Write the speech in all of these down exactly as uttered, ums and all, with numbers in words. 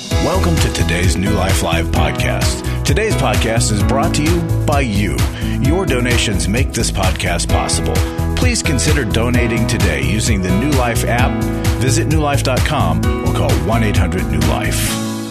Welcome to today's New Life Live podcast. Today's podcast is brought to you by you. Your donations make this podcast possible. Please consider donating today using the New Life app. Visit new life dot com or call one eight hundred new life.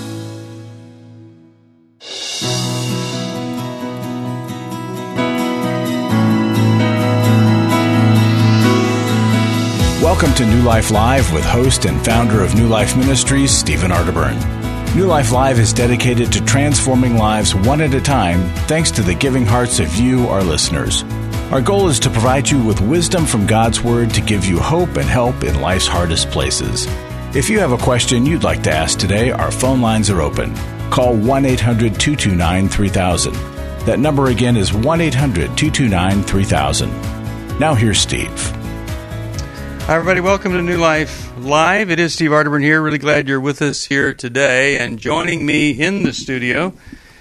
Welcome to New Life Live with host and founder of New Life Ministries, Stephen Arterburn. New Life Live is dedicated to transforming lives one at a time, thanks to the giving hearts of you, our listeners. Our goal is to provide you with wisdom from God's Word to give you hope and help in life's hardest places. If you have a question you'd like to ask today, our phone lines are open. Call one eight hundred two two nine three thousand. That number again is one eight hundred two two nine three thousand. Now here's Steve. Hi, everybody. Welcome to New Life Live. It is Steve Arterburn here. Really glad you're with us here today. And joining me in the studio,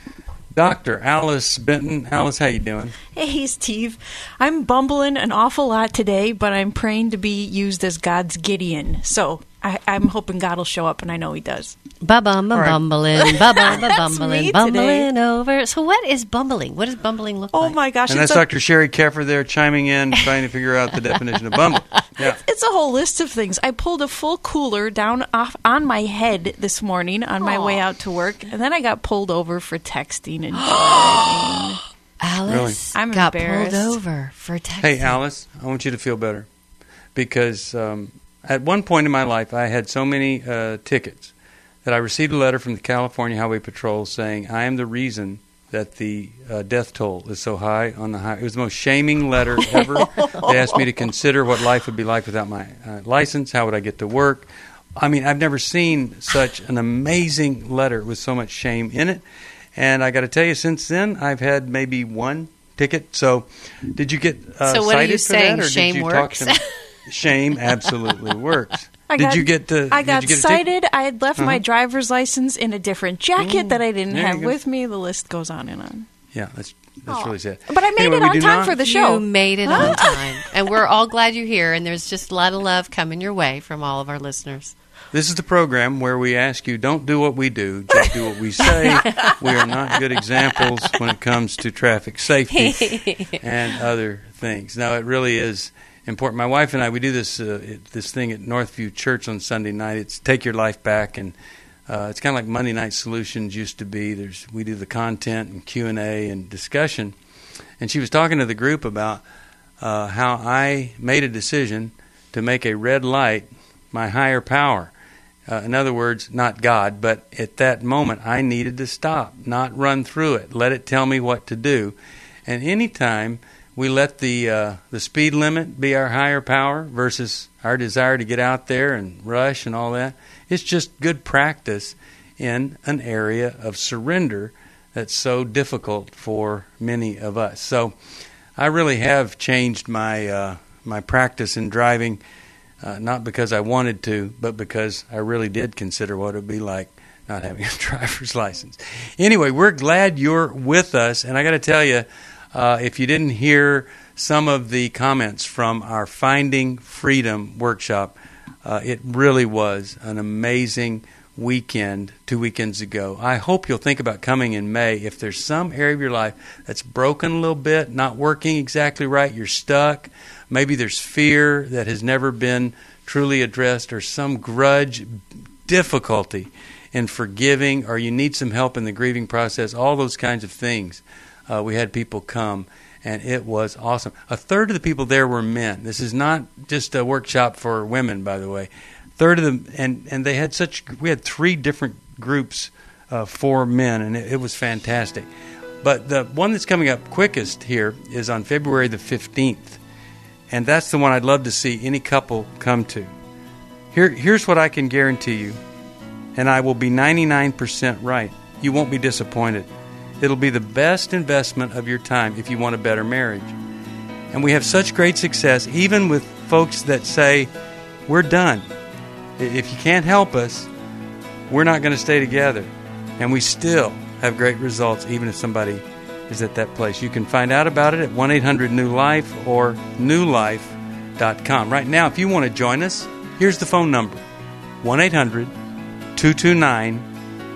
Doctor Alice Benton. Alice, how you doing? Hey, Steve. I'm bumbling an awful lot today, but I'm praying to be used as God's Gideon. So I, I'm hoping God will show up, and I know He does. Ba-bum, bumbling, ba-bum, bumbling, bumbling today. over. So what is bumbling? What does bumbling look oh like? Oh, my gosh. And that's a, Doctor Sherry Keffer there chiming in, trying to figure out the definition of bumbling. Yeah. It's a whole list of things. I pulled a full cooler down off on my head this morning on my Aww. way out to work, and then I got pulled over for texting and driving. Alice really? I'm got embarrassed. pulled over for texting. Hey, Alice, I want you to feel better because um, at one point in my life, I had so many uh, tickets that I received a letter from the California Highway Patrol saying, I am the reason that the uh, death toll is so high on the highway. It was the most shaming letter ever. They asked me to consider what life would be like without my uh, license. How would I get to work? I mean, I've never seen such an amazing letter with so much shame in it. And I got to tell you, since then, I've had maybe one ticket. So did you get uh, so what cited are you for saying? that? Or Shame did you works? Talk to me? Shame absolutely works. I did got, you get to, I got did you get cited. I had left uh-huh. my driver's license in a different jacket Ooh, that I didn't there you have go. with me. The list goes on and on. Yeah, that's that's Aw. really sad. But I made Anyway, it we on do time not- for the show. You made it on time. And we're all glad you're here, and there's just a lot of love coming your way from all of our listeners. This is the program where we ask you, don't do what we do, just do what we say. We are not good examples when it comes to traffic safety and other things. Now, it really is important. My wife and I, we do this uh, it, this thing at Northview Church on Sunday night. It's Take Your Life Back, and uh, it's kind of like Monday Night Solutions used to be. There's we do the content and Q and A and discussion. And she was talking to the group about uh, how I made a decision to make a red light my higher power. Uh, in other words, not God, but at that moment I needed to stop, not run through it, let it tell me what to do. And anytime we let the uh, the speed limit be our higher power versus our desire to get out there and rush and all that, it's just good practice in an area of surrender that's so difficult for many of us. So I really have changed my uh, my practice in driving. Uh, not because I wanted to, but because I really did consider what it would be like not having a driver's license. Anyway, we're glad you're with us. And I got to tell you, uh, if you didn't hear some of the comments from our Finding Freedom workshop, uh, it really was an amazing weekend two weekends ago. I hope you'll think about coming in May. If there's some area of your life that's broken a little bit, not working exactly right, you're stuck, maybe there's fear that has never been truly addressed, or some grudge, difficulty in forgiving, or you need some help in the grieving process, all those kinds of things. Uh, we had people come, and it was awesome. A third of the people there were men. This is not just a workshop for women, by the way. Third of them, and, and they had such, we had three different groups uh, for men, and it, it was fantastic. But the one that's coming up quickest here is on February the fifteenth. And that's the one I'd love to see any couple come to. Here, here's what I can guarantee you, and I will be ninety-nine percent right. You won't be disappointed. It'll be the best investment of your time if you want a better marriage. And we have such great success, even with folks that say, we're done. If you can't help us, we're not going to stay together. And we still have great results, even if somebody is at that place. You can find out about it at one eight hundred new life or new life dot com. Right now, if you want to join us, here's the phone number, one eight hundred two two nine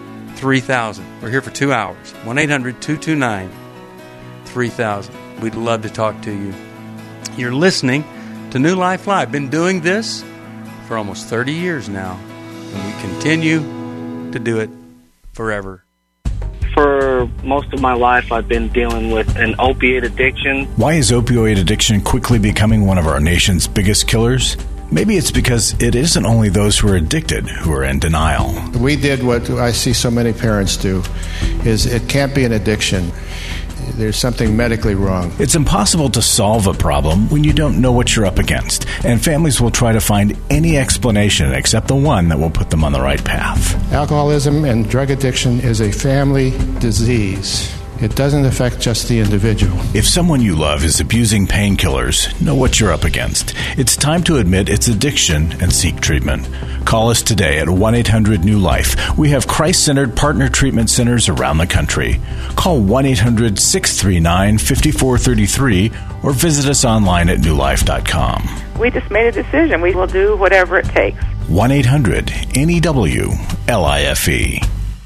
three thousand. We're here for two hours. one eight hundred two two nine three thousand. We'd love to talk to you. You're listening to New Life Live. Been doing this for almost thirty years now, and we continue to do it forever. For most of my life, I've been dealing with an opiate addiction. Why is opioid addiction quickly becoming one of our nation's biggest killers? Maybe it's because it isn't only those who are addicted who are in denial. We did what I see so many parents do, is it can't be an addiction. There's something medically wrong. It's impossible to solve a problem when you don't know what you're up against, and families will try to find any explanation except the one that will put them on the right path. Alcoholism and drug addiction is a family disease. It doesn't affect just the individual. If someone you love is abusing painkillers, know what you're up against. It's time to admit it's addiction and seek treatment. Call us today at one eight hundred new life. We have Christ-centered partner treatment centers around the country. Call one eight hundred six three nine five four three three or visit us online at new life dot com. We just made a decision. We will do whatever it takes. one eight hundred N E W L I F E.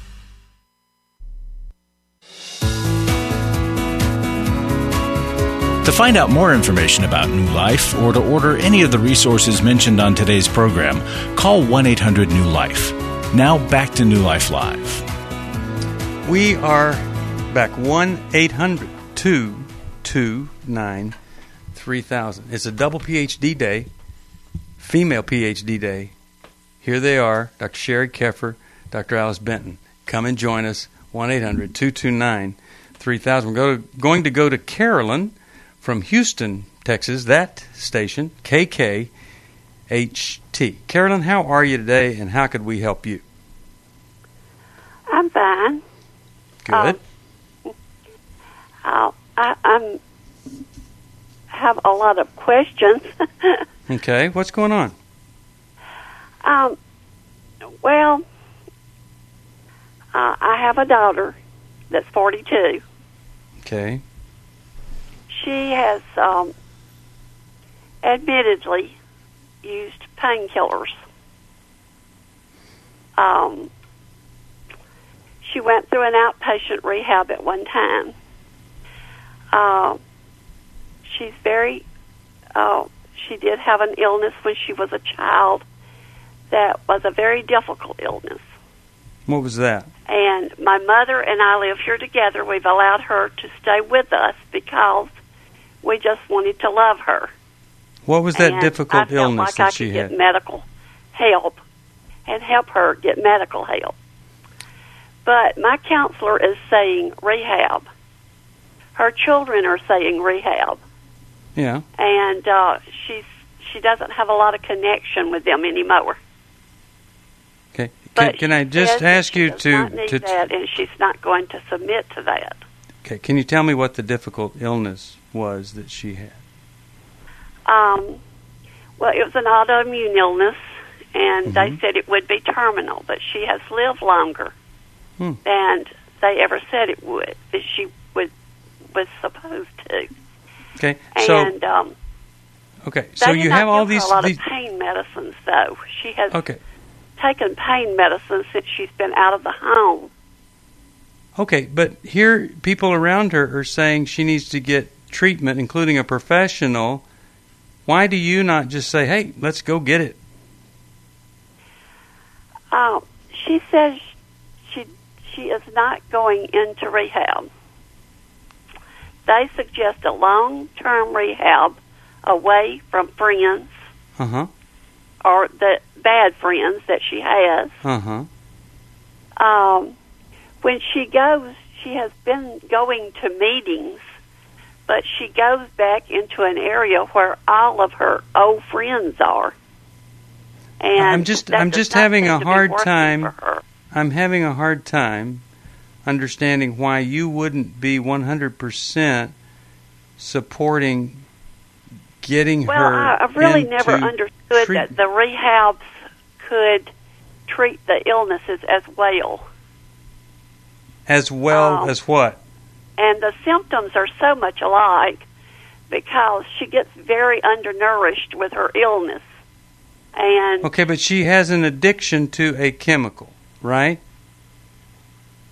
To find out more information about New Life or to order any of the resources mentioned on today's program, call one eight hundred new life. Now back to New Life Live. We are back. one eight hundred two two nine three thousand. It's a double P H D day, female P H D day. Here they are, Doctor Sherry Keffer, Doctor Alice Benton. Come and join us, one eight hundred two two nine three thousand. We're go to, going to go to Carolyn from Houston, Texas, that station, K K H T. Carolyn, how are you today, and how could we help you? I'm fine. Good. Um, uh, I I'm, have a lot of questions. Okay, what's going on? Um, well, uh, I have a daughter that's forty-two. Okay. She has um, admittedly used painkillers. Um, she went through an outpatient rehab at one time. Uh, she's very, uh, she did have an illness when she was a child that was a very difficult illness. What was that? And my mother and I live here together. We've allowed her to stay with us because we just wanted to love her. What was that and difficult I felt illness like that I she could had? Get medical help and help her get medical help. But my counselor is saying rehab. Her children are saying rehab. Yeah. And uh, she's she doesn't have a lot of connection with them anymore. Okay. Can, But can I she just says that ask she you does to, not need to that, and she's not going to submit to that. Okay, can you tell me what the difficult illness was that she had? Um, well, it was an autoimmune illness, and Mm-hmm. they said it would be terminal, but she has lived longer Hmm. than they ever said it would, that she would, was supposed to. Okay, so And um, okay, they so did you not have all give her these. a lot these of pain medicines, though. She has okay, taken pain medicine since she's been out of the home. okay, but here people around her are saying she needs to get treatment, including a professional. Why do you not just say, "Hey, let's go get it"? Uh, she says she she is not going into rehab. They suggest a long-term rehab away from friends Uh huh. or the bad friends that she has. Uh huh. Um, when she goes, she has been going to meetings, but she goes back into an area where all of her old friends are. And I'm just that I'm does just not having seem a to be hard working time. for her. I'm having a hard time understanding why you wouldn't be one hundred percent supporting getting Well, her I, I've really into never understood treat- that the rehabs could treat the illnesses as well. as well um, as what? And the symptoms are so much alike because she gets very undernourished with her illness. And Okay, but she has an addiction to a chemical, right?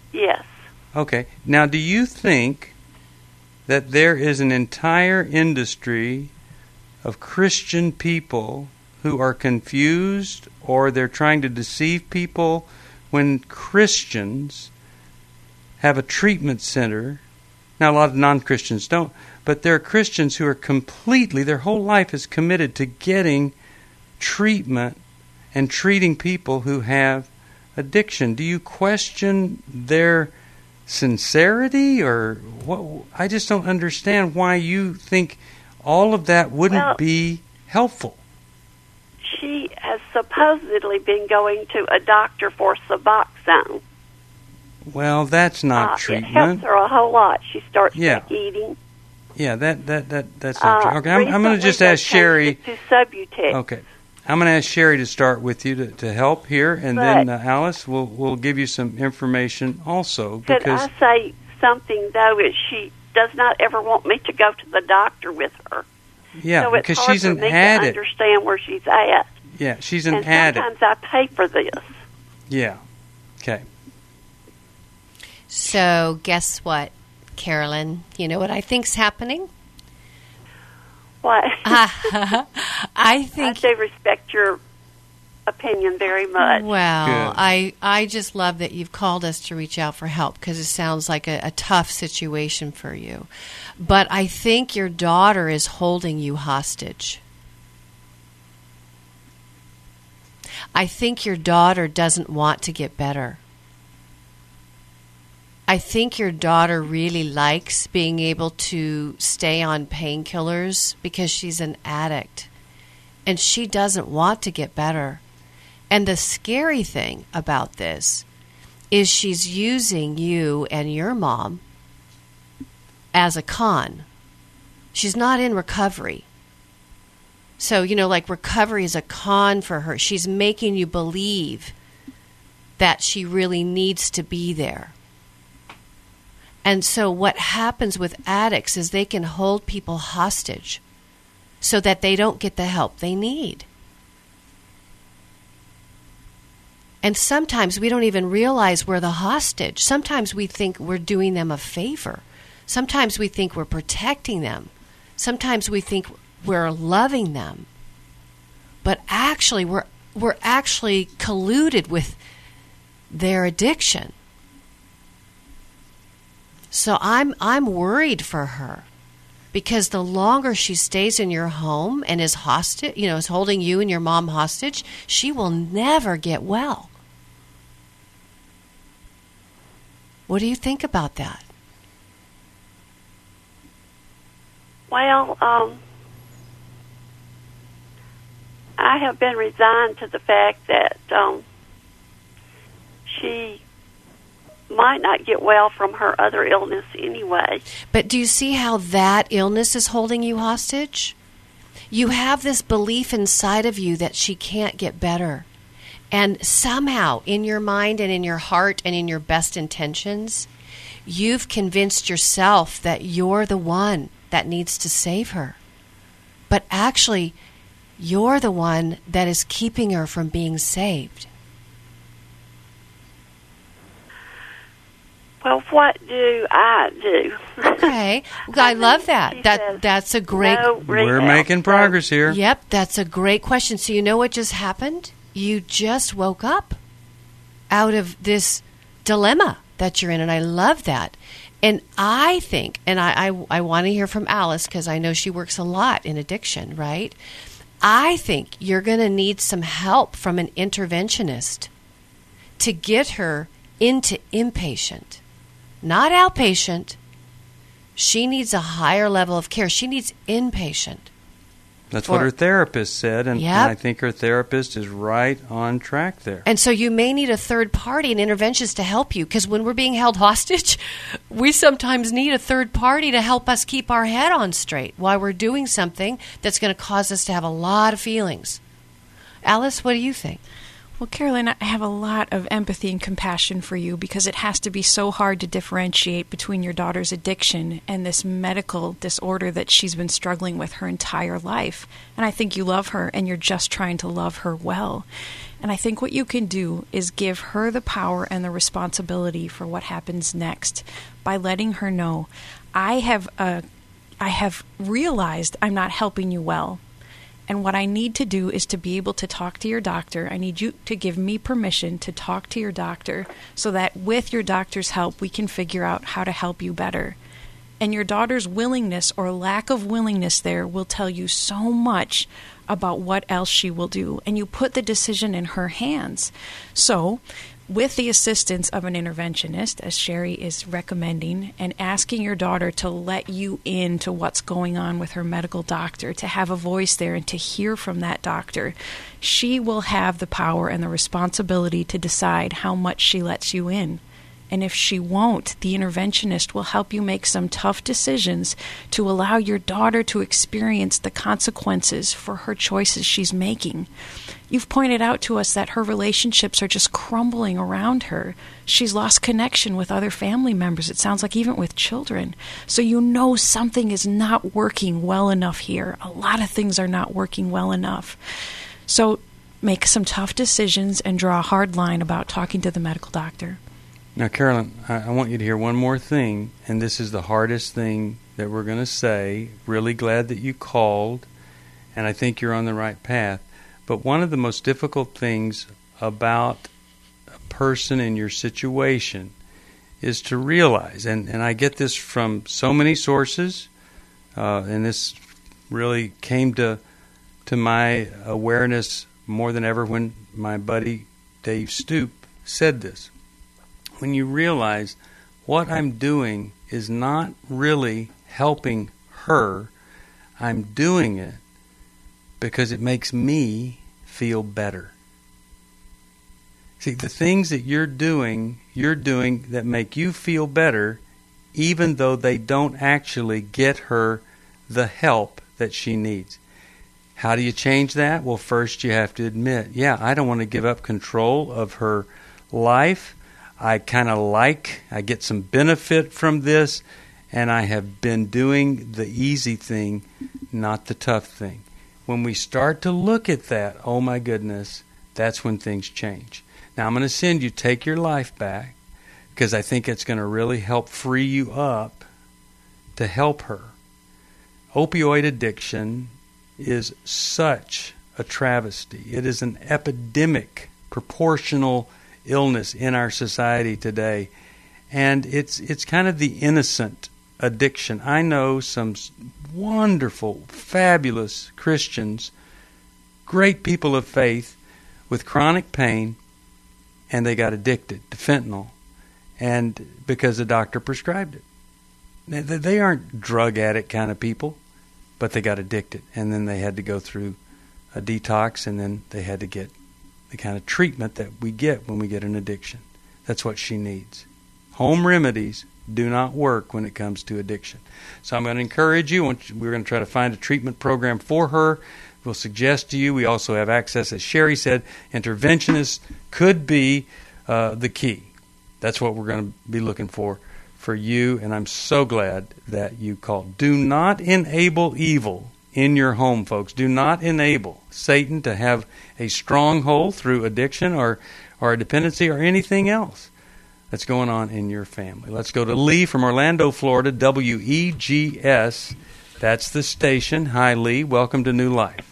Yes. Okay. Now, do you think that there is an entire industry of Christian people who are confused, or they're trying to deceive people when Christians have a treatment center? Now, a lot of non-Christians don't, but there are Christians who are completely, their whole life is committed to getting treatment and treating people who have addiction. Do you question their sincerity, or what? I just don't understand why you think all of that wouldn't well, be helpful. She has supposedly been going to a doctor for Suboxone. Well, that's not uh, treatment. It helps her a whole lot. She starts yeah. eating. Yeah, that that that that's not uh, true. Okay, I'm, I'm going to just ask Sherry. To Subutex. Okay, I'm going to ask Sherry to start with you to, to help here, and but then uh, Alice will will give you some information also. Could because I say something though? Is she does not ever want me to go to the doctor with her. Yeah, so it's because hard she's for an me addict. to understand where she's at. Yeah, she's an and addict. Sometimes I pay for this. Yeah. Okay. So guess what, Carolyn? You know what I think's happening? What? I think I do respect your opinion very much. Well, Good. I I just love that you've called us to reach out for help, because it sounds like a, a tough situation for you. But I think your daughter is holding you hostage. I think your daughter doesn't want to get better. I think your daughter really likes being able to stay on painkillers because she's an addict, and she doesn't want to get better. And the scary thing about this is she's using you and your mom as a con. She's not in recovery. So, you know, like recovery is a con for her. She's making you believe that she really needs to be there. And so what happens with addicts is they can hold people hostage so that they don't get the help they need. And sometimes we don't even realize we're the hostage. Sometimes we think we're doing them a favor. Sometimes we think we're protecting them. Sometimes we think we're loving them. But actually, we're we're actually colluded with their addiction. So I'm I'm worried for her, because the longer she stays in your home and is hostage, you know, is holding you and your mom hostage, she will never get well. What do you think about that? Well, um, I have been resigned to the fact that um, she might not get well from her other illness anyway. But do you see how that illness is holding you hostage? You have this belief inside of you that she can't get better. And somehow, in your mind and in your heart and in your best intentions, you've convinced yourself that you're the one that needs to save her. But actually, you're the one that is keeping her from being saved. Well, what do I do? Okay. Well, I love that. She That says, that's a great no We're rehab. making progress here. Yep, that's a great question. So you know what just happened? You just woke up out of this dilemma that you're in, and I love that. And I think, and I, I, I want to hear from Alice, because I know she works a lot in addiction, right? I think you're going to need some help from an interventionist to get her into inpatient, not outpatient. She needs a higher level of care. She needs inpatient. That's For- what her therapist said, and, Yep. and I think her therapist is right on track there. And so you may need a third party, an interventionist, to help you, because when we're being held hostage, we sometimes need a third party to help us keep our head on straight while we're doing something that's going to cause us to have a lot of feelings. Alice, what do you think? Well, Carolyn, I have a lot of empathy and compassion for you because it has to be so hard to differentiate between your daughter's addiction and this medical disorder that she's been struggling with her entire life. And I think you love her and you're just trying to love her well. And I think what you can do is give her the power and the responsibility for what happens next by letting her know, I have uh, I have realized I'm not helping you well. And what I need to do is to be able to talk to your doctor. I need you to give me permission to talk to your doctor so that with your doctor's help, we can figure out how to help you better. And your daughter's willingness or lack of willingness there will tell you so much about what else she will do. And you put the decision in her hands. So, with the assistance of an interventionist, as Sherry is recommending, and asking your daughter to let you into what's going on with her medical doctor, to have a voice there and to hear from that doctor, she will have the power and the responsibility to decide how much she lets you in. And if she won't, the interventionist will help you make some tough decisions to allow your daughter to experience the consequences for her choices she's making. You've pointed out to us that her relationships are just crumbling around her. She's lost connection with other family members, it sounds like even with children. So you know something is not working well enough here. A lot of things are not working well enough. So make some tough decisions and draw a hard line about talking to the medical doctor. Now, Carolyn, I want you to hear one more thing, and this is the hardest thing that we're going to say. Really glad that you called, and I think you're on the right path. But one of the most difficult things about a person in your situation is to realize, and, and I get this from so many sources, uh, and this really came to to my awareness more than ever when my buddy Dave Stoop said this. When you realize what I'm doing is not really helping her, I'm doing it because it makes me feel better. See, the things that you're doing, you're doing that make you feel better, even though they don't actually get her the help that she needs. How do you change that? Well, first you have to admit, yeah, I don't want to give up control of her life. I kind of like, I get some benefit from this, and I have been doing the easy thing, not the tough thing. When we start to look at that, oh my goodness, that's when things change. Now I'm going to send you Take Your Life Back, because I think it's going to really help free you up to help her. Opioid addiction is such a travesty. It is an epidemic, proportional illness in our society today, and it's it's kind of the innocent addiction. I know some wonderful, fabulous Christians, great people of faith with chronic pain, and they got addicted to fentanyl, and because the doctor prescribed it. They aren't drug addict kind of people, but they got addicted, and then they had to go through a detox, and then they had to get the kind of treatment that we get when we get an addiction. That's what she needs. Home remedies do not work when it comes to addiction. So I'm going to encourage you. We're going to try to find a treatment program for her. We'll suggest to you. We also have access, as Sherry said, interventionists could be uh, the key. That's what we're going to be looking for for you, and I'm so glad that you called. Do not enable evil in your home, folks. Do not enable Satan to have a stronghold through addiction or, or a dependency or anything else that's going on in your family. Let's go to Lee from Orlando, Florida, W E G S. That's the station. Hi, Lee. Welcome to New Life.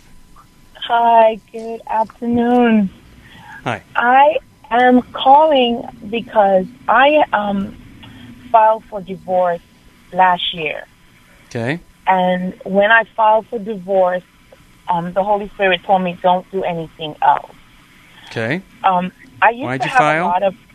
Hi, good afternoon. Hi. I am calling because I um, filed for divorce last year. Okay. And when I filed for divorce, um, the Holy Spirit told me don't do anything else. Okay. Um, I used Why'd to you have file? a lot of.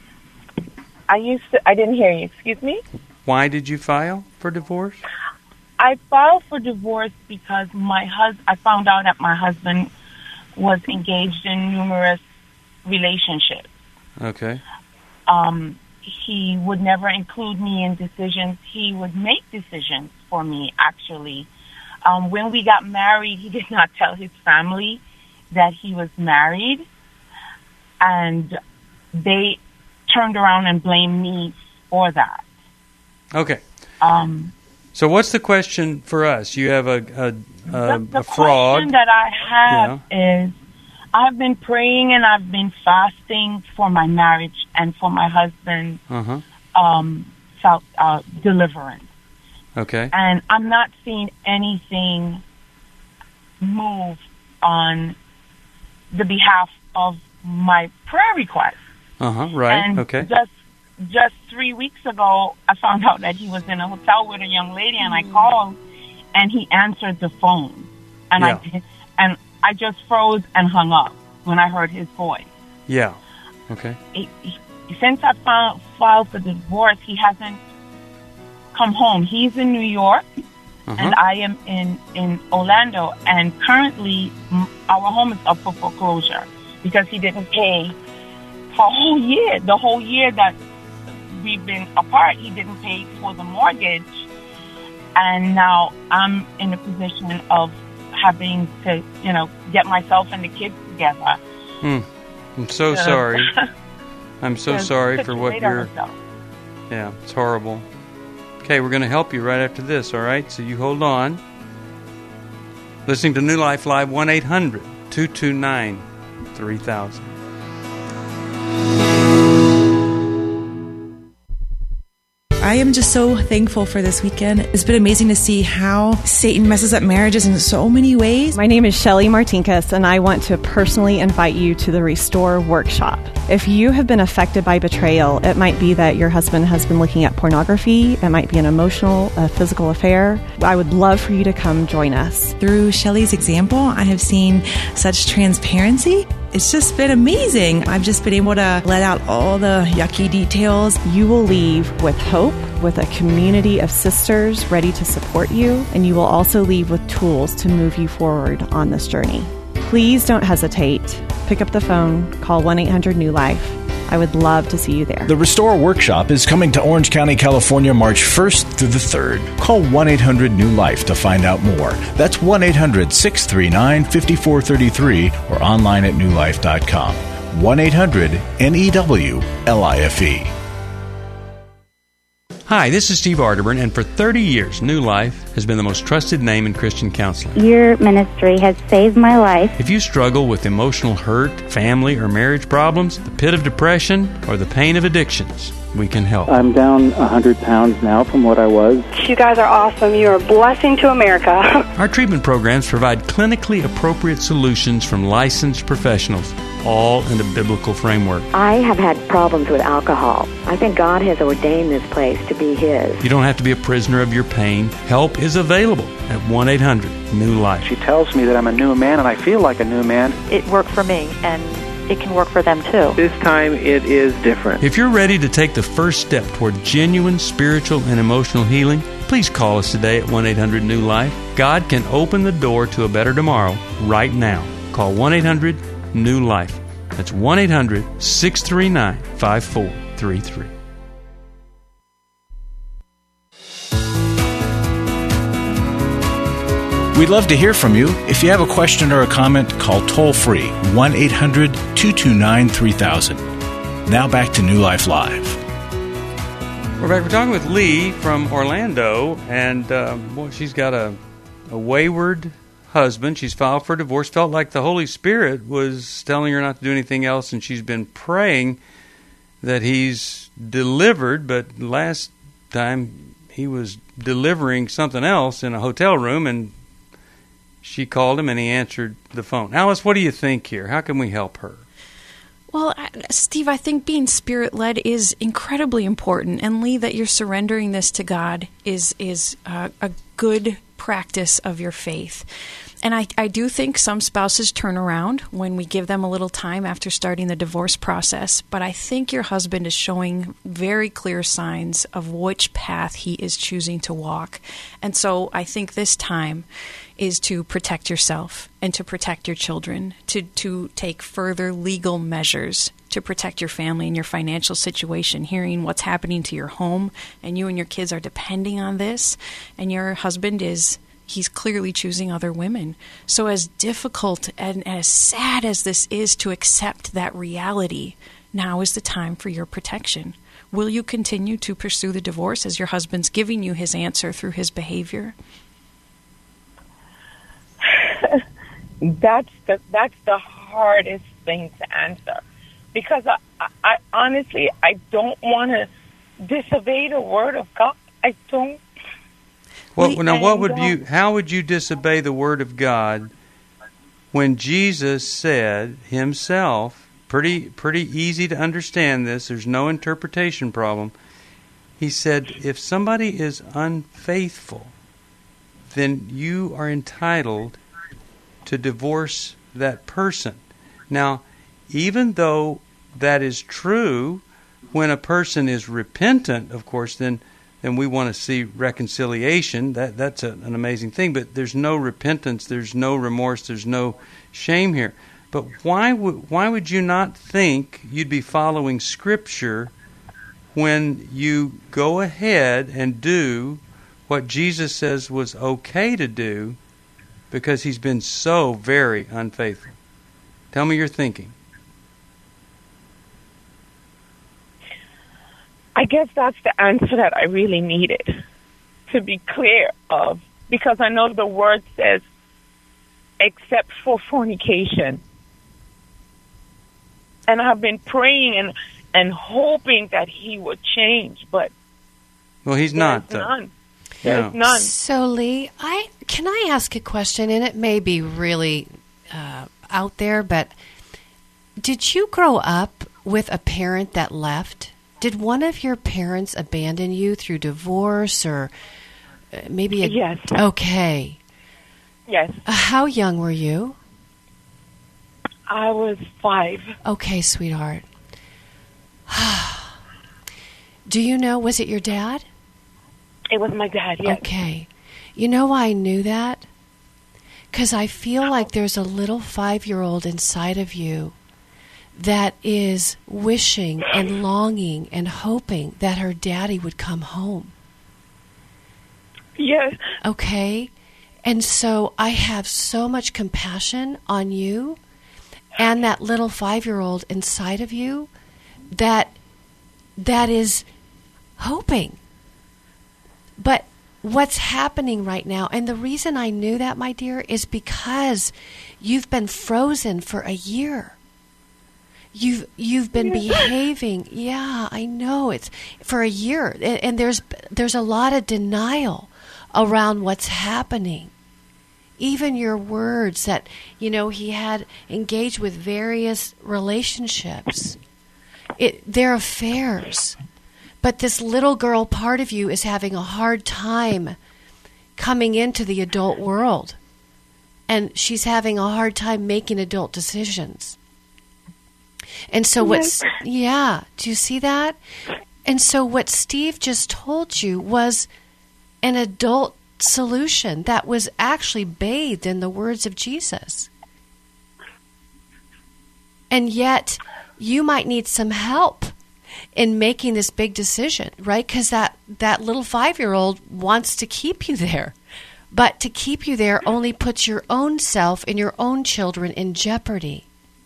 I used to. I didn't hear you. Excuse me. Why did you file for divorce? I filed for divorce because my hus- I found out that my husband was engaged in numerous relationships. Okay. Um, he would never include me in decisions. He would make decisions for me, actually. Um, when we got married, he did not tell his family that he was married. and they turned around and blamed me for that. Okay. Um, so what's the question for us? You have a a, a, the, the a fraud. question that I have yeah. is, I've been praying and I've been fasting for my marriage and for my husband's uh-huh. um, self, uh, deliverance. Okay. And I'm not seeing anything move on the behalf of my prayer request. Uh-huh, right, and okay. Just, just three weeks ago, I found out that he was in a hotel with a young lady, and I called, and he answered the phone. And yeah. I and I just froze and hung up when I heard his voice. Yeah, okay. He, he, since I found, filed for divorce, he hasn't come home. He's in New York, uh-huh. and I am in, in Orlando, and currently m- our home is up for foreclosure because he didn't pay for a whole year. The whole year that we've been apart, he didn't pay for the mortgage, and now I'm in a position of having to, you know, get myself and the kids together. Hmm. I'm so uh, sorry. I'm so sorry for what you're... Yeah, it's horrible. Okay, we're going to help you right after this, all right? So you hold on. Listening to New Life Live, one eight hundred two two nine three thousand. I am just so thankful for this weekend. It's been amazing to see how Satan messes up marriages in so many ways. My name is Shelly Martinkus, and I want to personally invite you to the Restore Workshop. If you have been affected by betrayal, it might be that your husband has been looking at pornography. It might be an emotional, a physical affair. I would love for you to come join us. Through Shelly's example, I have seen such transparency. It's just been amazing. I've just been able to let out all the yucky details. You will leave with hope, with a community of sisters ready to support you, and you will also leave with tools to move you forward on this journey. Please don't hesitate. Pick up the phone, call one eight hundred new life. I would love to see you there. The Restore Workshop is coming to Orange County, California, March first through the third. Call one eight hundred new life to find out more. That's one eight hundred six three nine five four three three or online at new life dot com. one eight hundred N E W L I F E. Hi, this is Steve Arterburn, and for thirty years, New Life has been the most trusted name in Christian counseling. Your ministry has saved my life. If you struggle with emotional hurt, family or marriage problems, the pit of depression, or the pain of addictions, we can help. I'm down one hundred pounds now from what I was. You guys are awesome. You're a blessing to America. Our treatment programs provide clinically appropriate solutions from licensed professionals, all in a biblical framework. I have had problems with alcohol. I think God has ordained this place to be His. You don't have to be a prisoner of your pain. Help is available at one eight hundred new life. She tells me that I'm a new man, and I feel like a new man. It worked for me, and it can work for them too. This time it is different. If you're ready to take the first step toward genuine spiritual and emotional healing, please call us today at one eight hundred new life. God can open the door to a better tomorrow right now. Call one eight hundred new life. That's one eight hundred six three nine five four three three. We'd love to hear from you. If you have a question or a comment, call toll-free one eight hundred two two nine three thousand. Now back to New Life Live. We're back. We're talking with Lee from Orlando, and uh, boy, she's got a, a wayward husband. She's filed for divorce. Felt like the Holy Spirit was telling her not to do anything else, and she's been praying that he's delivered, but last time he was delivering something else in a hotel room, and she called him and he answered the phone. Alice, what do you think here? How can we help her? Well, Steve, I think being Spirit-led is incredibly important. And Lee, that you're surrendering this to God is is uh, a good practice of your faith. And I, I do think some spouses turn around when we give them a little time after starting the divorce process. But I think your husband is showing very clear signs of which path he is choosing to walk. And so I think this time is to protect yourself and to protect your children, to, to take further legal measures to protect your family and your financial situation, hearing what's happening to your home, and you and your kids are depending on this, and your husband is He's clearly choosing other women. So as difficult and as sad as this is to accept that reality, now is the time for your protection. Will you continue to pursue the divorce as your husband's giving you his answer through his behavior? That's the that's the hardest thing to answer, because I, I, I honestly I don't want to disobey the word of God. I don't. Well, now, what would you? How would you disobey the word of God when Jesus said himself? Pretty, pretty easy to understand this. There's no interpretation problem. He said, if somebody is unfaithful, then you are entitled to divorce that person. Now, even though that is true, when a person is repentant, of course, then then we want to see reconciliation. That that's a, an amazing thing. But there's no repentance, there's no remorse, there's no shame here. But why would why would you not think you'd be following Scripture when you go ahead and do what Jesus says was okay to do, because he's been so very unfaithful? Tell me your thinking. I guess that's the answer that I really needed to be clear of, because I know the word says, except for fornication. And I've been praying and, and hoping that he would change, but well, he's not. There's though. none. There's No. none. So, Lee, I can I ask a question, and it may be really uh, out there, but did you grow up with a parent that left? Did one of your parents abandon you through divorce, or uh, maybe a... Yes. Okay. Yes. Uh, how young were you? I was five. Okay, sweetheart. Do you know, was it your dad? It was my dad, yes. Okay. You know why I knew that? Because I feel like there's a little five-year-old inside of you that is wishing and longing and hoping that her daddy would come home. Yes. Okay? And so I have so much compassion on you and that little five-year-old inside of you that that is hoping. But what's happening right now, and the reason I knew that, my dear, is because you've been frozen for a year. You've you've been behaving. Yeah, I know, it's for a year, and, and there's there's a lot of denial around what's happening. Even your words that, you know, he had engaged with various relationships. It they're affairs. But this little girl part of you is having a hard time coming into the adult world. And she's having a hard time making adult decisions. And so what's, yeah, do you see that? And so what Steve just told you was an adult solution that was actually bathed in the words of Jesus. And yet, you might need some help in making this big decision, right? Because that, that little five-year-old wants to keep you there. But to keep you there only puts your own self and your own children in jeopardy.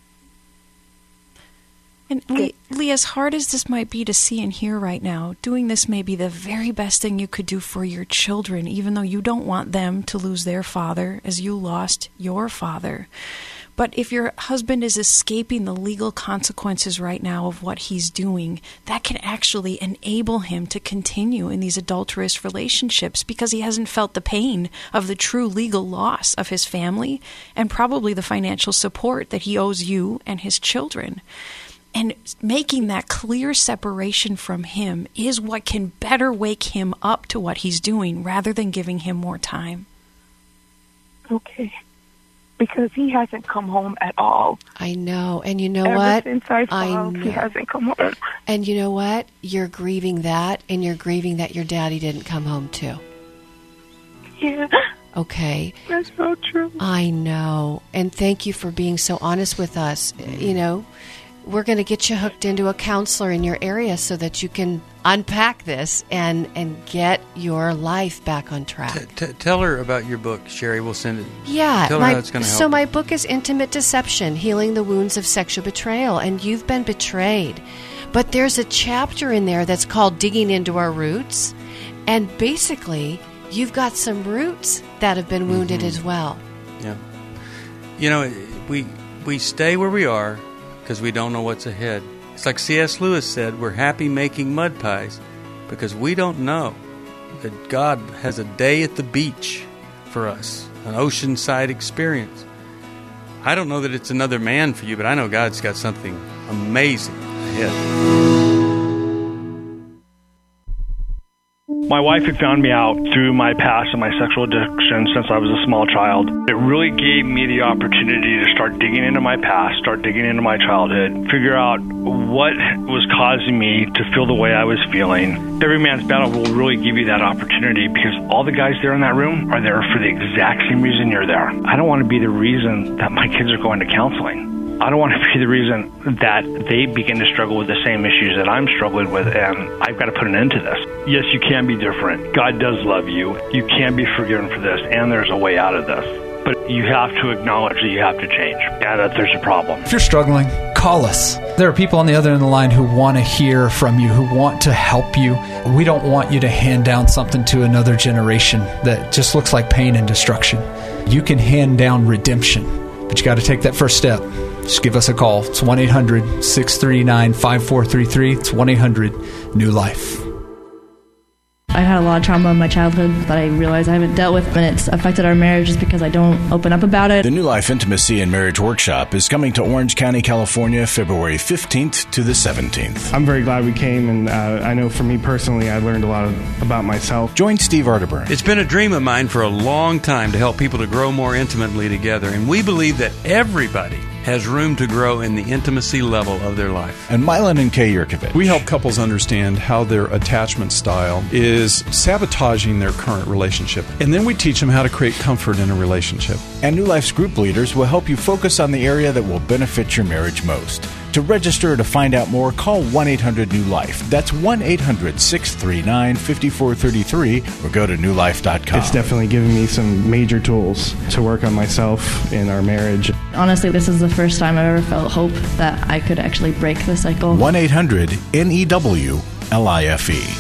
And Lee, Lee, as hard as this might be to see and hear right now, doing this may be the very best thing you could do for your children, even though you don't want them to lose their father as you lost your father. But if your husband is escaping the legal consequences right now of what he's doing, that can actually enable him to continue in these adulterous relationships because he hasn't felt the pain of the true legal loss of his family and probably the financial support that he owes you and his children. And making that clear separation from him is what can better wake him up to what he's doing rather than giving him more time. Okay. Because he hasn't come home at all. I know. And you know Ever what? since I filed, he hasn't come home. And you know what? You're grieving that, and you're grieving that your daddy didn't come home too. Yeah. Okay. That's so true. I know. And thank you for being so honest with us. You know, we're going to get you hooked into a counselor in your area so that you can unpack this and, and get your life back on track. T- t- tell her about your book, Sherry. We'll send it. Yeah. Tell her my, how it's going to help. So my book is Intimate Deception, Healing the Wounds of Sexual Betrayal, and you've been betrayed. But there's a chapter in there that's called Digging Into Our Roots, and basically you've got some roots that have been wounded mm-hmm. as well. Yeah. You know, we we stay where we are because we don't know what's ahead. It's like C S Lewis said, we're happy making mud pies because we don't know that God has a day at the beach for us, an oceanside experience. I don't know that it's another man for you, but I know God's got something amazing ahead. My wife had found me out through my past and my sexual addiction since I was a small child. It really gave me the opportunity to start digging into my past, start digging into my childhood, figure out what was causing me to feel the way I was feeling. Every Man's Battle will really give you that opportunity because all the guys there in that room are there for the exact same reason you're there. I don't want to be the reason that my kids are going to counseling. I don't want to be the reason that they begin to struggle with the same issues that I'm struggling with, and I've got to put an end to this. Yes, you can be different. God does love you. You can be forgiven for this, and there's a way out of this. But you have to acknowledge that you have to change, and that there's a problem. If you're struggling, call us. There are people on the other end of the line who want to hear from you, who want to help you. We don't want you to hand down something to another generation that just looks like pain and destruction. You can hand down redemption, but you got to take that first step. Just give us a call. It's one eight hundred six three nine five four three three. It's one eight hundred new life. I had a lot of trauma in my childhood that I realize I haven't dealt with, and it's affected our marriage just because I don't open up about it. The New Life Intimacy and Marriage Workshop is coming to Orange County, California, February fifteenth to the seventeenth. I'm very glad we came, and uh, I know for me personally, I learned a lot of, about myself. Join Steve Arterburn. It's been a dream of mine for a long time to help people to grow more intimately together, and we believe that everybody has room to grow in the intimacy level of their life. And Milan and Kay Yurkovich. We help couples understand how their attachment style is sabotaging their current relationship. And then we teach them how to create comfort in a relationship. And New Life's group leaders will help you focus on the area that will benefit your marriage most. To register or to find out more, call one eight hundred new life. That's one eight hundred six three nine five four three three or go to new life dot com. It's definitely given me some major tools to work on myself in our marriage. Honestly, this is the first time I've ever felt hope that I could actually break the cycle. one eight hundred N E W L I F E.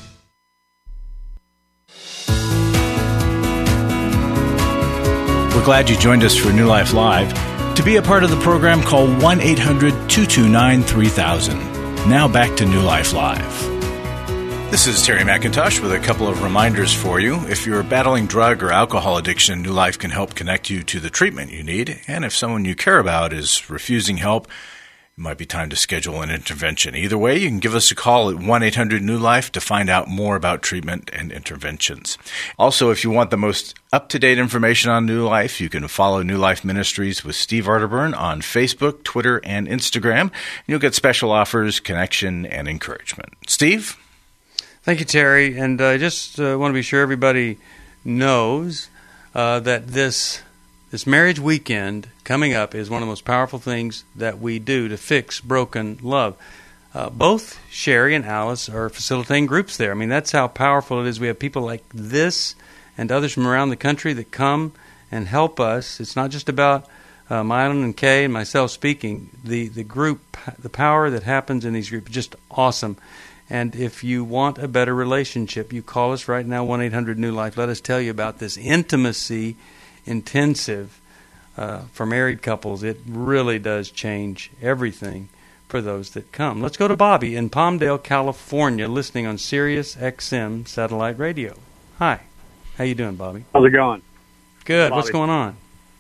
We're glad you joined us for New Life Live. To be a part of the program, call one eight hundred two two nine three thousand. Now back to New Life Live. This is Terry McIntosh with a couple of reminders for you. If you're battling drug or alcohol addiction, New Life can help connect you to the treatment you need. And if someone you care about is refusing help, it might be time to schedule an intervention. Either way, you can give us a call at one eight hundred new life to find out more about treatment and interventions. Also, if you want the most up-to-date information on New Life, you can follow New Life Ministries with Steve Arterburn on Facebook, Twitter, and Instagram. And you'll get special offers, connection, and encouragement. Steve? Thank you, Terry. And I uh, just uh, want to be sure everybody knows uh, that this this marriage weekend coming up is one of the most powerful things that we do to fix broken love. Uh, both Sherry and Alice are facilitating groups there. I mean, that's how powerful it is. We have people like this and others from around the country that come and help us. It's not just about uh, Mylan and Kay and myself speaking. The, the group, the power that happens in these groups is just awesome. And if you want a better relationship, you call us right now, one eight hundred new life. Let us tell you about this intimacy intensive uh, for married couples. It really does change everything for those that come. Let's go to Bobby in Palmdale, California, listening on Sirius X M satellite radio. Hi. How you doing, Bobby? How's it going? Good. Bobby. What's going on?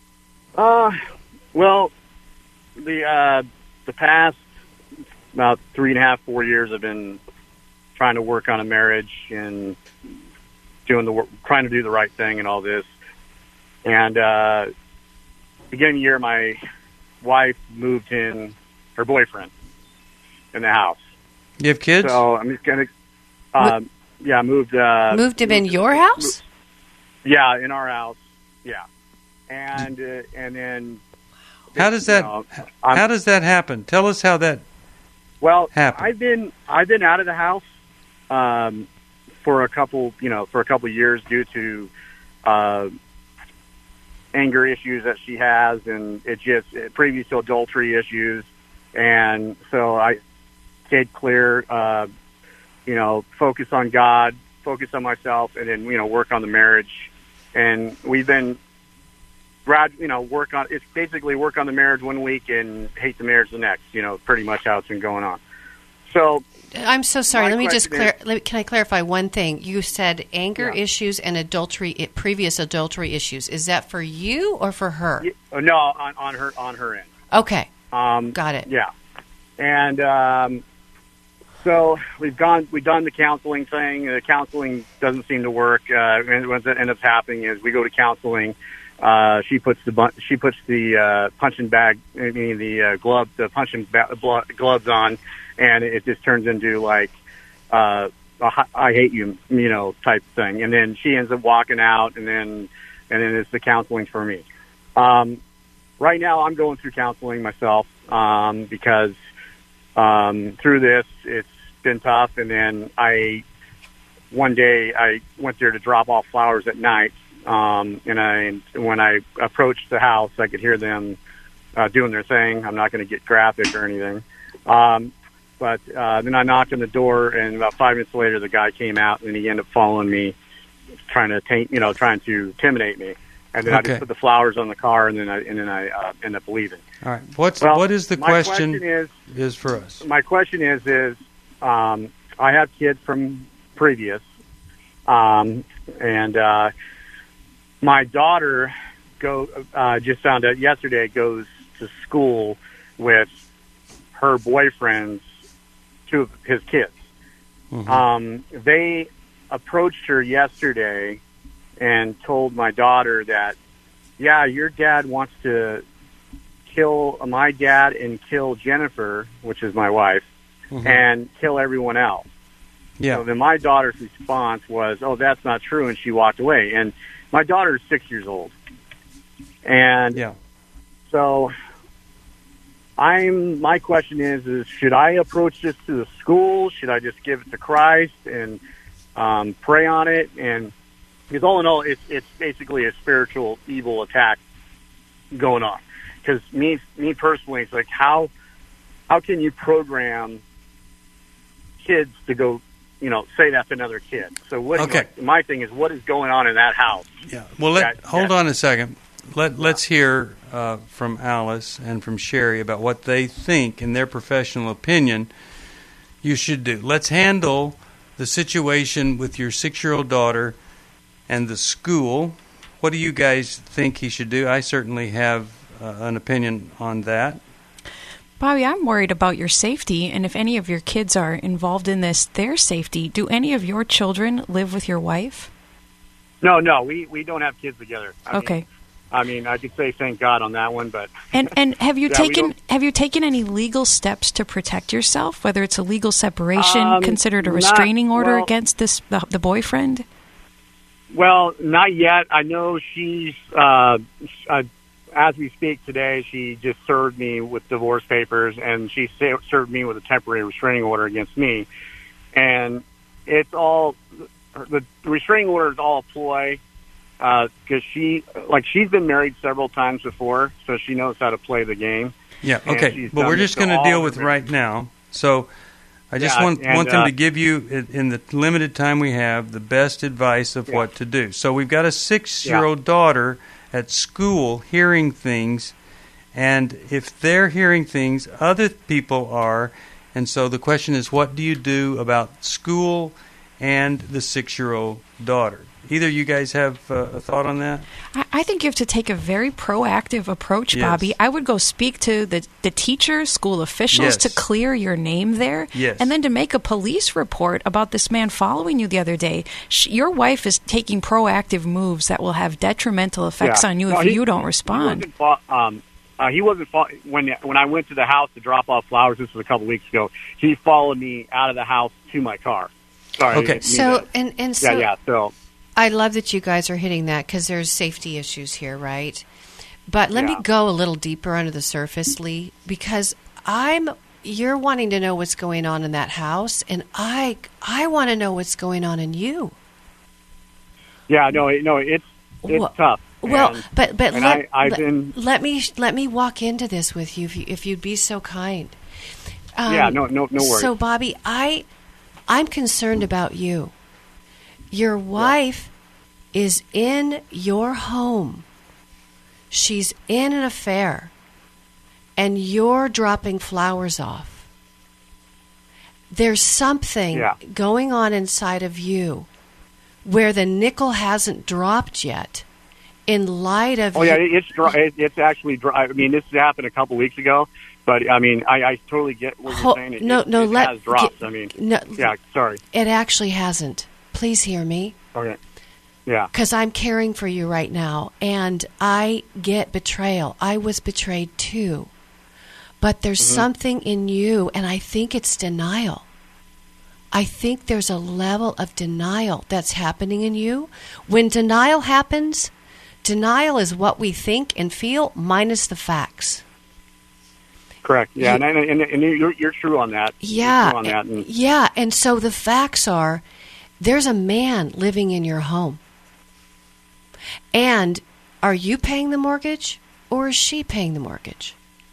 Uh, well, the uh, the past about three and a half, four years, I've been trying to work on a marriage and doing the work, trying to do the right thing and all this. And uh, beginning of the year, my wife moved in her boyfriend in the house. You have kids? So I'm just gonna, uh, yeah, moved. Uh, moved him in your house? Yeah, in our house. Yeah, and uh, and then How does that? You know, how does that happen? Tell us how that. Well, happened. I've been I've been out of the house um, for a couple you know for a couple years due to uh, anger issues that she has, and it just it, previous to adultery issues, and so I stayed clear. Uh, you know, focus on God, focus on myself, and then you know work on the marriage. And we've been. Grad, you know, work on it's basically work on the marriage one week and hate the marriage the next. You know, pretty much how it's been going on. So, I'm so sorry. Let me just clar- is, let me, can I clarify one thing? You said anger yeah. issues and adultery, previous adultery issues. Is that for you or for her? Yeah, no, on, on her on her end. Okay, um, got it. Yeah, and um, so we've gone, we've done the counseling thing. The counseling doesn't seem to work, uh, and what ends up happening is we go to counseling. Uh, she puts the bu- she puts the uh, punching bag, I mean the uh, glove, the punching ba- blo- gloves on, and it just turns into like uh, a I hate you, you know, type thing. And then she ends up walking out, and then and then it's the counseling for me. Um, right now, I'm going through counseling myself um, because um, through this it's been tough. And then I one day I went there to drop off flowers at night. Um, and I, when I approached the house, I could hear them uh, doing their thing. I'm not going to get graphic or anything. Um, but uh, then I knocked on the door, and about five minutes later, the guy came out, and he ended up following me, trying to taint, you know, trying to intimidate me. And then Okay. I just put the flowers on the car, and then I and then I uh, ended up leaving. All right. What's Well, what is the my question? question is, is for us? My question is is um, I have kids from previous, um, and. Uh, My daughter go uh, just found out yesterday goes to school with her boyfriend's two of his kids. Mm-hmm. Um, they approached her yesterday and told my daughter that, yeah, your dad wants to kill my dad and kill Jennifer, which is my wife, mm-hmm. and kill everyone else. Yeah. So then my daughter's response was, oh, that's not true, and she walked away. And my daughter is six years old. And yeah. so I'm, my question is, is should I approach this to the school? Should I just give it to Christ and um, pray on it? And because all in all, it's, it's basically a spiritual evil attack going on. Because me, me personally, it's like, how, how can you program kids to go, you know, say that to another kid? So what? Okay. Like, my thing is, what is going on in that house? Yeah. Well, let that, hold that, on a second. Let Let's hear uh, from Alice and from Sherry about what they think, in their professional opinion, you should do. Let's handle the situation with your six-year-old daughter and the school. What do you guys think he should do? I certainly have uh, an opinion on that. Bobby, I'm worried about your safety, and if any of your kids are involved in this, their safety. Do any of your children live with your wife? No, no, we, we don't have kids together. I okay. Mean, I mean, I could say thank God on that one, but and and have you yeah, taken have you taken any legal steps to protect yourself? Whether it's a legal separation, um, considered a not, restraining order well, against this the, the boyfriend? Well, not yet. I know she's. Uh, uh, as we speak today, she just served me with divorce papers, and she served me with a temporary restraining order against me. And it's all the restraining order is all a ploy. Because uh, she, like, she's been married several times before, so she knows how to play the game. Yeah, okay. But we're just going to deal with right now. So I just yeah, want, and, want them uh, to give you, in, in the limited time we have, the best advice of yeah. what to do. So we've got a six-year-old yeah. daughter at school hearing things, and if they're hearing things, other people are. And so the question is, what do you do about school and the six-year-old daughter? Either you guys have uh, a thought on that? I, I think you have to take a very proactive approach, yes. Bobby. I would go speak to the, the teachers, school officials yes. to clear your name there. Yes. And then to make a police report about this man following you the other day. She, your wife is taking proactive moves that will have detrimental effects yeah. on you no, if he, you don't respond. He wasn't, um, uh, he wasn't fo- when when I went to the house to drop off flowers, this was a couple weeks ago, he followed me out of the house to my car. Sorry. Okay. So, and, and so... Yeah, yeah, so... I love that you guys are hitting that because there's safety issues here, right? But let Yeah. me go a little deeper under the surface, Lee, because I'm you're wanting to know what's going on in that house, and I I want to know what's going on in you. Yeah, no, it- no, it's it's Well- tough. Well, And- but but and let, I, I've let, been let me let me walk into this with you if you if you'd be so kind. Um, Yeah, no- no- no worries. So, Bobby, I I'm concerned about you. Your wife is in your home. She's in an affair, and you're dropping flowers off. There's something Yeah. going on inside of you where the nickel hasn't dropped yet. In light of Oh yeah, you- it- it's dry. it- It's actually dry. I mean, this happened a couple weeks ago, but I mean, I, I totally get what Ho- you're saying. It, no, it, no, it let- has dropped. get- I mean, no- yeah. Sorry. It actually hasn't. Please hear me. Okay. Yeah. Because I'm caring for you right now, and I get betrayal. I was betrayed too. But there's Mhm. something in you, and I think it's denial. I think there's a level of denial that's happening in you. When denial happens, denial is what we think and feel minus the facts. Correct. Yeah, You- and, and, and you're, you're true on that. You're Yeah, true on that. And, yeah, and so the facts are there's a man living in your home. And are you paying the mortgage or is she paying the mortgage?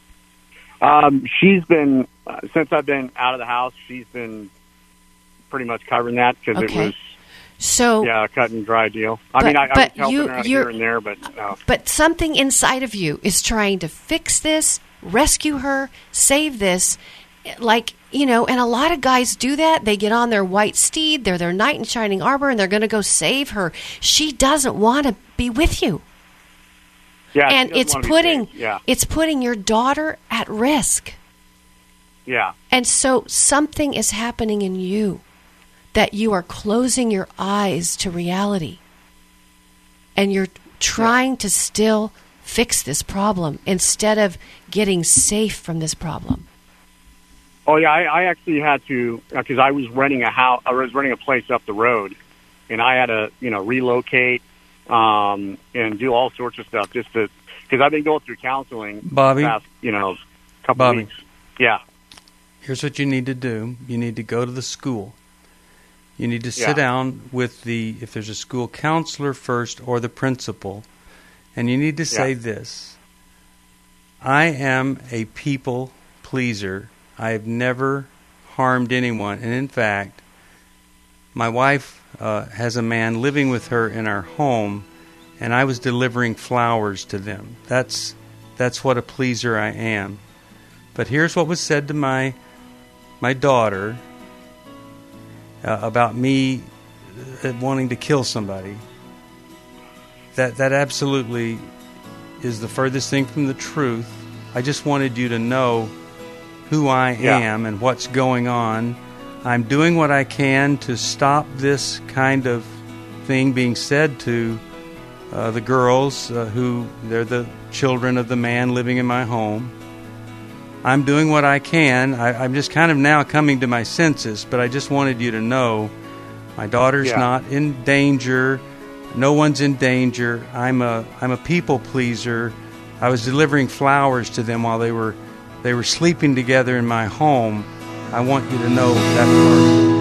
um, she's been uh, since I've been out of the house. She's been pretty much covering that because Okay. it was So yeah, a cut and dry deal. I But- mean, I, I was but helping you- her out you're- here and there, but no. but something inside of you is trying to fix this, rescue her, save this. Like, you know, and a lot of guys do that. They get on their white steed, they're their knight in shining armor, and they're going to go save her. She doesn't want to be with you. Yeah, she and doesn't it's wanna be putting saved. Yeah. it's putting your daughter at risk. Yeah. And so something is happening in you that you are closing your eyes to reality. And you're trying to still fix this problem instead of getting safe from this problem. Oh yeah, I, I actually had to because I was renting a house. I was renting a place up the road, and I had to you know relocate um, and do all sorts of stuff just to because I've been going through counseling. Bobby? the past, you know, couple Bobby. weeks. Yeah. Here's what you need to do. You need to go to the school. You need to sit Yeah. down with the, if there's a school counselor first or the principal, and you need to say Yeah. this. I am a people pleaser. I have never harmed anyone. And in fact, my wife uh, has a man living with her in our home, and I was delivering flowers to them. That's, that's what a pleaser I am. But here's what was said to my my daughter uh, about me uh, wanting to kill somebody. That that absolutely is the furthest thing from the truth. I just wanted you to know who I Yeah. am and what's going on. I'm doing what I can to stop this kind of thing being said to uh, the girls uh, who they're the children of the man living in my home. I'm doing what I can. I, I'm just kind of now coming to my senses, but I just wanted you to know my daughter's Yeah. not in danger. No one's in danger. I'm a I'm a people pleaser. I was delivering flowers to them while they were they were sleeping together in my home. I want you to know that part.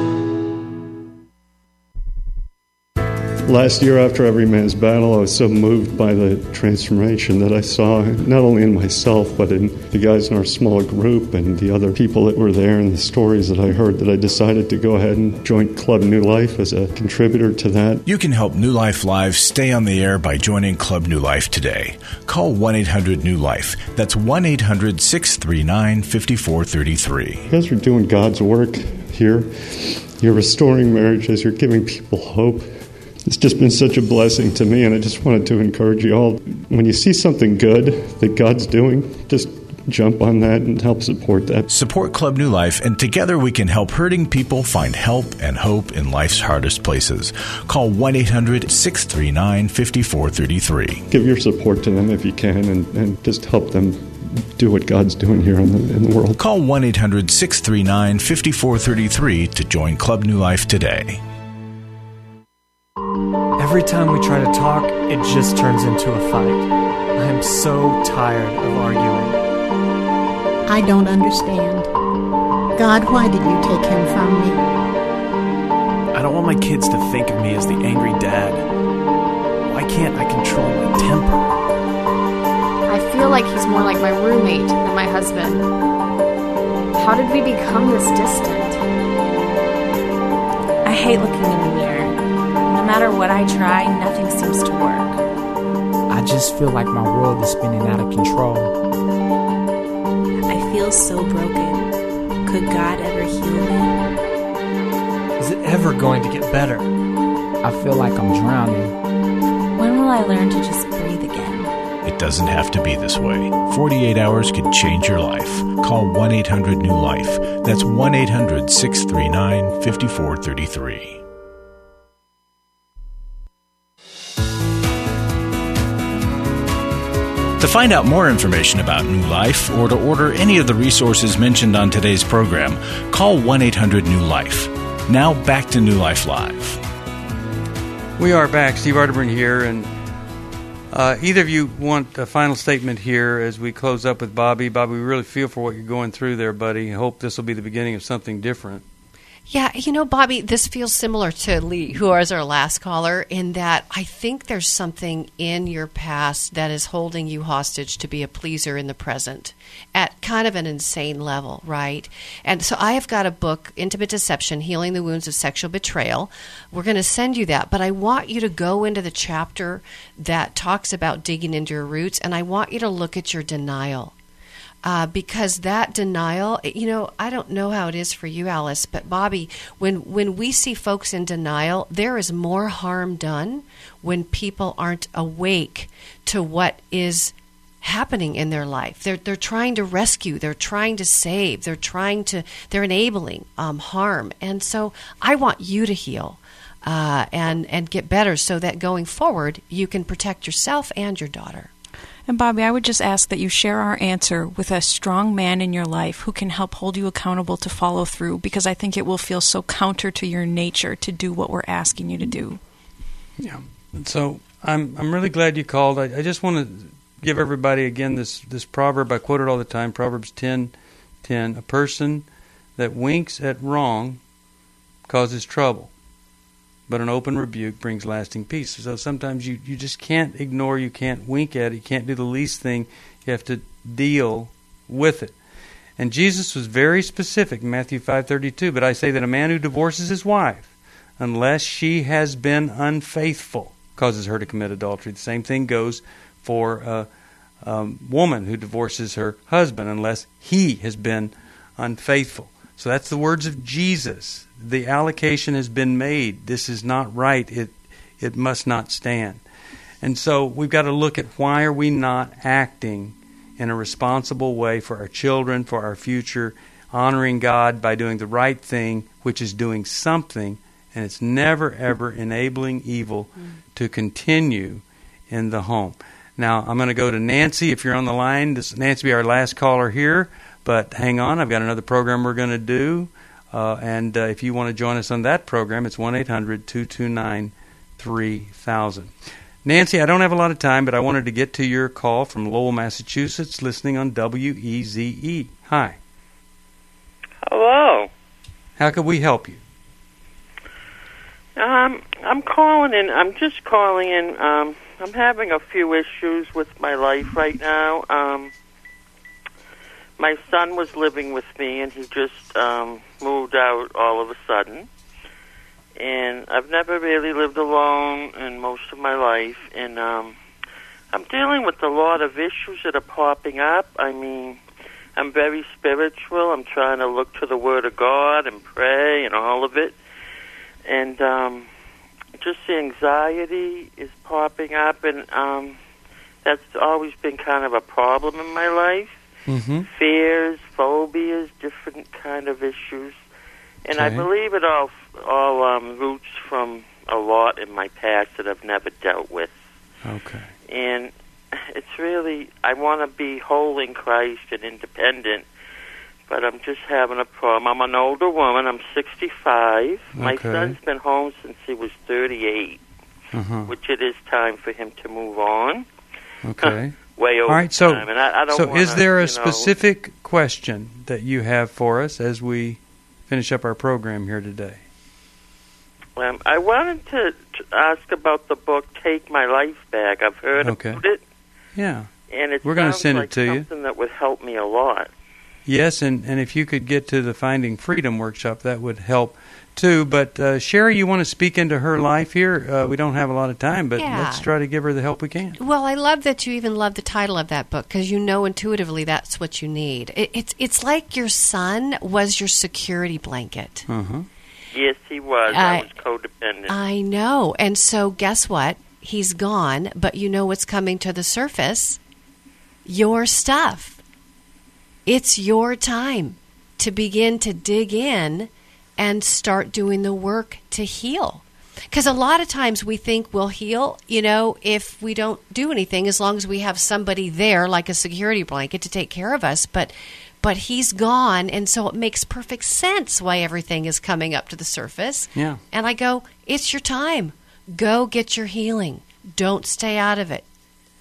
Last year, after Every Man's Battle, I was so moved by the transformation that I saw, not only in myself, but in the guys in our small group and the other people that were there and the stories that I heard, that I decided to go ahead and join Club New Life as a contributor to that. You can help New Life Live stay on the air by joining Club New Life today. Call one eight hundred new life. That's one eight hundred six three nine five four three three. You guys are doing God's work here. You're restoring marriages. You're giving people hope. It's just been such a blessing to me, and I just wanted to encourage you all. When you see something good that God's doing, just jump on that and help support that. Support Club New Life, and together we can help hurting people find help and hope in life's hardest places. Call one eight hundred six three nine five four three three. Give your support to them if you can, and, and just help them do what God's doing here in the, in the world. Call one eight hundred six three nine five four three three to join Club New Life today. Every time we try to talk, it just turns into a fight. I I'm so tired of arguing. I don't understand. God, why did you take him from me? I don't want my kids to think of me as the angry dad. Why can't I control my temper? I feel like he's more like my roommate than my husband. How did we become this distant? I hate looking in the mirror. No matter what I try, nothing seems to work. I just feel like my world is spinning out of control. I feel so broken. Could God ever heal me? Is it ever going to get better? I feel like I'm drowning. When will I learn to just breathe again? It doesn't have to be this way. forty-eight hours could change your life. Call one eight hundred new life. That's one eight hundred six three nine five four three three. To find out more information about New Life or to order any of the resources mentioned on today's program, call one eight hundred new life. Now back to New Life Live. We are back. Steve Arterburn here, and uh, either of you want a final statement here as we close up with Bobby? Bobby, we really feel for what you're going through there, buddy. I hope this will be the beginning of something different. Yeah, you know, Bobby, this feels similar to Lee, who was our last caller, in that I think there's something in your past that is holding you hostage to be a pleaser in the present at kind of an insane level, right? And so I have got a book, Intimate Deception, Healing the Wounds of Sexual Betrayal. We're going to send you that, but I want you to go into the chapter that talks about digging into your roots, and I want you to look at your denial. Uh, because that denial, you know, I don't know how it is for you, Alice, but Bobby, when, when we see folks in denial, there is more harm done when people aren't awake to what is happening in their life. They're they're trying to rescue, they're trying to save, they're trying to, they're enabling um, harm. And so I want you to heal uh, and, and get better so that going forward, you can protect yourself and your daughter. And Bobby, I would just ask that you share our answer with a strong man in your life who can help hold you accountable to follow through, because I think it will feel so counter to your nature to do what we're asking you to do. Yeah. So I'm I'm really glad you called. I, I just want to give everybody again this, this proverb. I quote it all the time, Proverbs ten ten. A person that winks at wrong causes trouble, but an open rebuke brings lasting peace. So sometimes you, you just can't ignore, you can't wink at it, you can't do the least thing. You have to deal with it. And Jesus was very specific in Matthew five thirty-two, but I say that a man who divorces his wife, unless she has been unfaithful, causes her to commit adultery. The same thing goes for a um, woman who divorces her husband, unless he has been unfaithful. So that's the words of Jesus. The allocation has been made. This is not right. It it must not stand. And so we've got to look at why are we not acting in a responsible way for our children, for our future, honoring God by doing the right thing, which is doing something, and it's never, ever enabling evil to continue in the home. Now, I'm going to go to Nancy. If you're on the line, this Nancy will be our last caller here. But hang on, I've got another program we're going to do. Uh, and uh, if you want to join us on that program, it's one eight hundred two two nine three thousand. Nancy, I don't have a lot of time, but I wanted to get to your call from Lowell, Massachusetts, listening on W E Z E. Hi. Hello. How could we help you? Um, I'm calling in. I'm just calling in. Um, I'm having a few issues with my life right now. Um, my son was living with me, and he just um, moved out all of a sudden. And I've never really lived alone in most of my life, and um, I'm dealing with a lot of issues that are popping up. I mean, I'm very spiritual. I'm trying to look to the Word of God and pray and all of it. And um, just the anxiety is popping up, and um, that's always been kind of a problem in my life. Mm-hmm. Fears, phobias, different kind of issues. And Okay. I believe it all all um, roots from a lot in my past that I've never dealt with. Okay. And it's really, I want to be whole in Christ and independent, but I'm just having a problem. I'm an older woman. I'm sixty-five. My Okay. son's been home since he was thirty-eight, Uh-huh. which it is time for him to move on. Okay. way over All right, so, time. And I, I don't so wanna, is there a you know, specific question that you have for us as we finish up our program here today? Um, I wanted to, to ask about the book "Take My Life Back." I've heard Okay. about it, Yeah. and it We're gonna sounds send it like to you. something that would help me a lot. Yes, and, and if you could get to the Finding Freedom workshop, that would help too. But uh, Sherry, you want to speak into her life here? Uh, we don't have a lot of time, but Yeah. let's try to give her the help we can. Well, I love that you even love the title of that book because you know intuitively that's what you need. It, it's it's like your son was your security blanket. Uh-huh. Yes, he was. I I- was codependent. I know. And so guess what? He's gone, but you know what's coming to the surface? Your stuff. It's your time to begin to dig in and start doing the work to heal. Because a lot of times we think we'll heal, you know, if we don't do anything, as long as we have somebody there, like a security blanket, to take care of us. But but he's gone, and so it makes perfect sense why everything is coming up to the surface. Yeah. And I go, it's your time. Go get your healing. Don't stay out of it.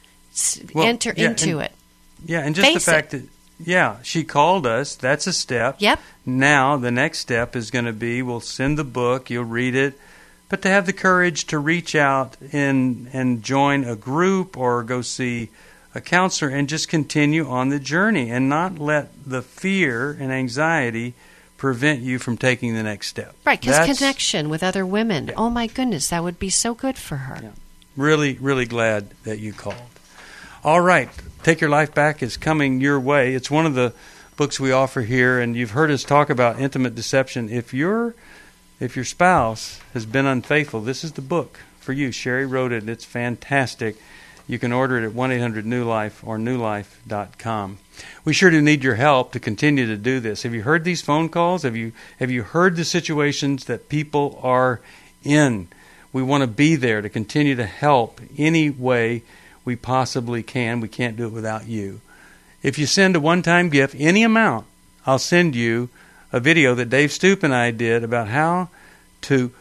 S- Well, Enter yeah, into and- it. Yeah, and just Face the fact it. that, yeah, she called us. That's a step. Yep. Now, the next step is going to be we'll send the book, you'll read it, but to have the courage to reach out and, and join a group or go see a counselor and just continue on the journey and not let the fear and anxiety prevent you from taking the next step. Right, because That's connection with other women. Oh, my goodness, that would be so good for her. really, really glad that you called. All right, Take Your Life Back is coming your way. It's one of the books we offer here, and you've heard us talk about intimate deception. If your if your spouse has been unfaithful, this is the book for you. Sherry wrote it. It's fantastic. You can order it at one eight hundred new life or new life dot com. We sure do need your help to continue to do this. Have you heard these phone calls? Have you have you heard the situations that people are in? We want to be there to continue to help any way we possibly can. We can't do it without you. If you send a one-time gift, any amount, I'll send you a video that Dave Stoop and I did about how to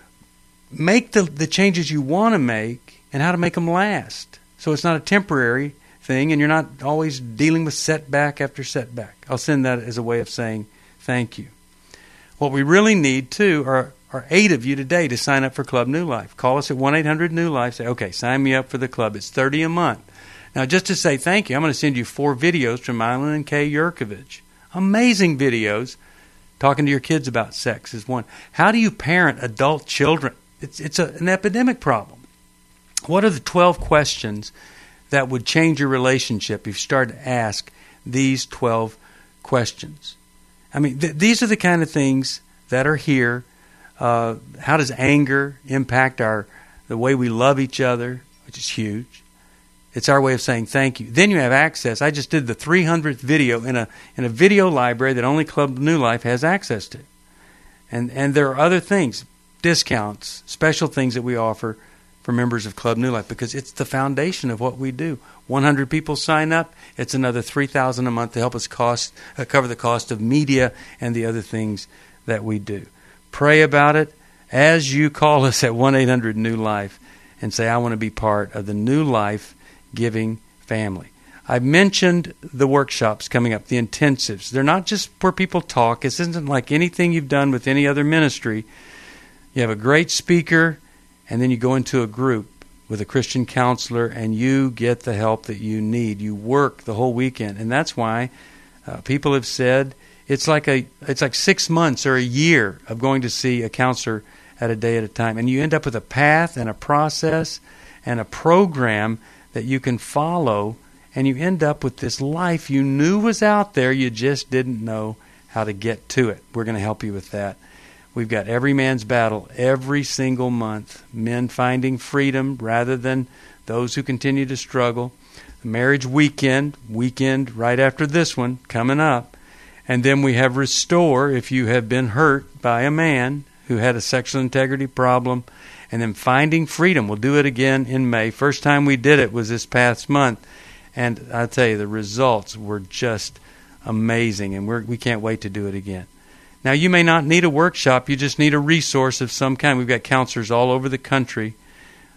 make the, the changes you want to make and how to make them last. So it's not a temporary thing and you're not always dealing with setback after setback. I'll send that as a way of saying thank you. What we really need, too, are, are eight of you today to sign up for Club New Life. Call us at one eight hundred new life. Say, okay, sign me up for the club. It's thirty dollars a month. Now, just to say thank you, I'm going to send you four videos from Mylan and Kay Yurkovich. Amazing videos. Talking to your kids about sex is one. How do you parent adult children? It's, it's a, an epidemic problem. What are the twelve questions that would change your relationship if you start to ask these twelve questions? I mean, th- these are the kind of things that are here. Uh, how does anger impact our the way we love each other, which is huge. It's our way of saying thank you. Then you have access. I just did the three hundredth video in a in a video library that only Club New Life has access to. And and there are other things, discounts, special things that we offer for members of Club New Life because it's the foundation of what we do. one hundred people sign up. It's another three thousand dollars a month to help us cost uh, cover the cost of media and the other things that we do. Pray about it as you call us at one eight hundred new life and say, I want to be part of the New Life Giving family. I mentioned the workshops coming up, the intensives. They're not just where people talk. This isn't like anything you've done with any other ministry. You have a great speaker, and then you go into a group with a Christian counselor, and you get the help that you need. You work the whole weekend, and that's why uh, people have said it's like a it's like six months or a year of going to see a counselor at a day at a time, and you end up with a path and a process and a program that you can follow, and you end up with this life you knew was out there, you just didn't know how to get to it. We're going to help you with that. We've got Every Man's Battle every single month. Men finding freedom rather than those who continue to struggle. The Marriage Weekend, weekend right after this one, coming up. And then we have Restore if you have been hurt by a man who had a sexual integrity problem. And then Finding Freedom. We'll do it again in May. First time we did it was this past month. And I tell you, the results were just amazing. And we're, we can't wait to do it again. Now, you may not need a workshop. You just need a resource of some kind. We've got counselors all over the country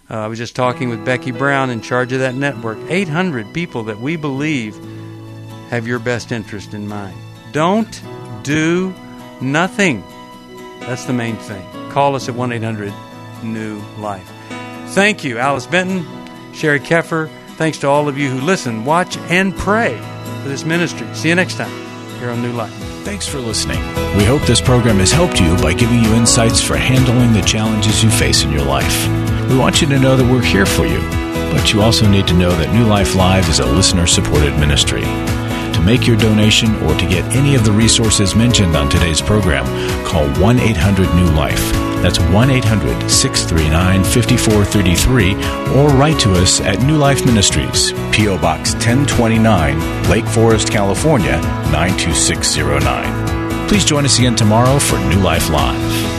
Uh, I was just talking with Becky Brown, in charge of that network. eight hundred people that we believe have your best interest in mind. Don't do nothing. That's the main thing. Call us at one eight hundred new life. Thank you, Alice Benton, Sherry Keffer. Thanks to all of you who listen, watch, and pray for this ministry. See you next time here on New Life. Thanks for listening. We hope this program has helped you by giving you insights for handling the challenges you face in your life. We want you to know that we're here for you, but you also need to know that New Life Live is a listener-supported ministry. To make your donation or to get any of the resources mentioned on today's program, call one eight hundred new life. That's one eight hundred six three nine five four three three, or write to us at New Life Ministries, P O. Box ten twenty-nine, Lake Forest, California, nine two six zero nine. Please join us again tomorrow for New Life Live.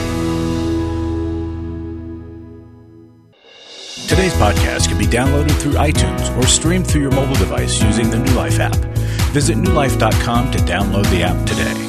Today's podcast can be downloaded through iTunes or streamed through your mobile device using the New Life app. Visit new life dot com to download the app today.